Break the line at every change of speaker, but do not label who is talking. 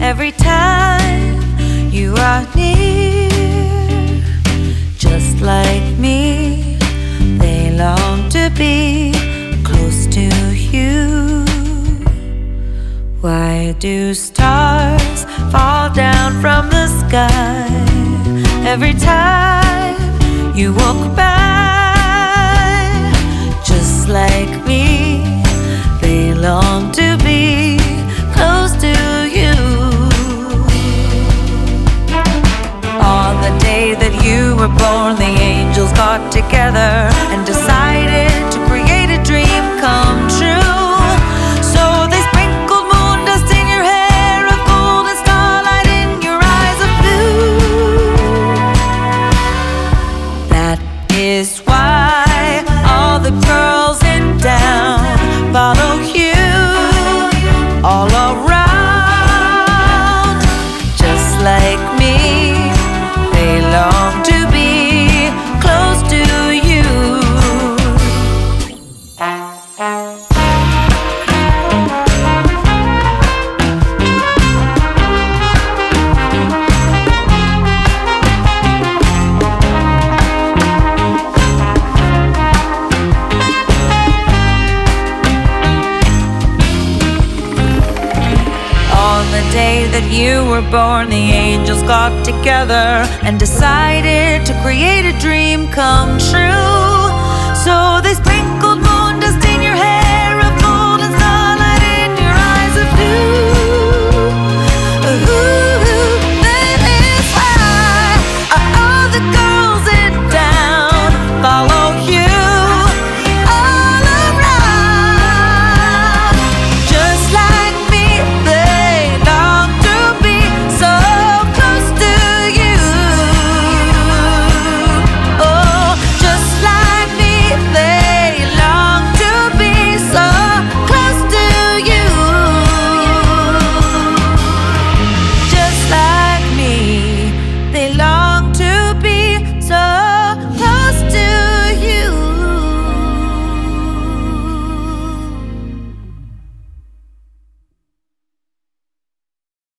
every time you are near. Just like me, they long to be close to you. Why do stars fall down from the sky every time you walk by? Just like me, they long to be close to you. On the day that you were born, the angels got together and decided to create a dream come true. So they sprinkled moon dust in your hair of gold and starlight in your eyes of blue. That is why all the girls in town follow you all around. Just like me, they long to be close to you. On the day that you were born, the angels got together and decided to create a dream come true. So they sprinkled